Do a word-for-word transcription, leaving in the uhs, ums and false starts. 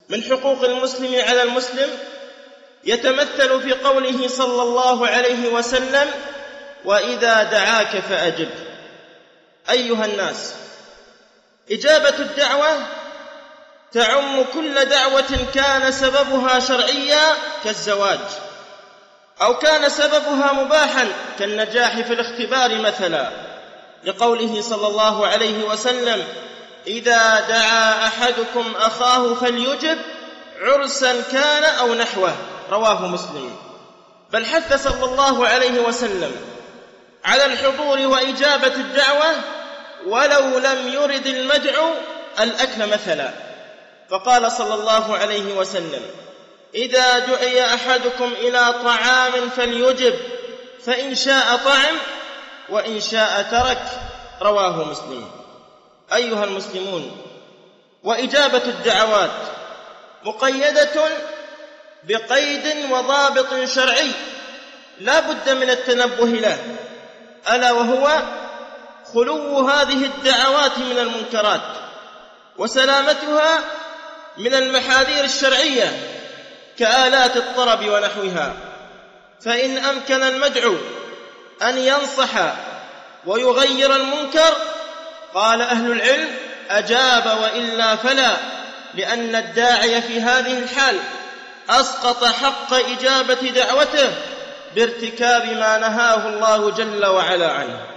من حقوق المسلم على المسلم يتمثل في قوله صلى الله عليه وسلم: وإذا دعاك فأجب. أيها الناس، إجابة الدعوة تعم كل دعوة كان سببها شرعيا كالزواج، أو كان سببها مباحا كالنجاح في الاختبار مثلا، لقوله صلى الله عليه وسلم: إذا دعا أحدكم أخاه فليجب عرسا كان أو نحوه، رواه مسلم. بل حث صلى الله عليه وسلم على الحضور وإجابة الدعوة ولو لم يرد المدعو الأكل مثلا، فقال صلى الله عليه وسلم: إذا دعي أحدكم إلى طعام فليجب، فإن شاء طعم وإن شاء ترك، رواه مسلم. أيها المسلمون، وإجابة الدعوات مقيدة بقيد وضابط شرعي لا بد من التنبه له، ألا وهو خلو هذه الدعوات من المنكرات وسلامتها من المحاذير الشرعية كآلات الطرب ونحوها. فإن أمكن المدعو أن ينصح ويغير المنكر، قال أهل العلم: أجاب، وإلا فلا، لأن الداعي في هذه الحال أسقط حق إجابة دعوته بارتكاب ما نهاه الله جل وعلا عنه.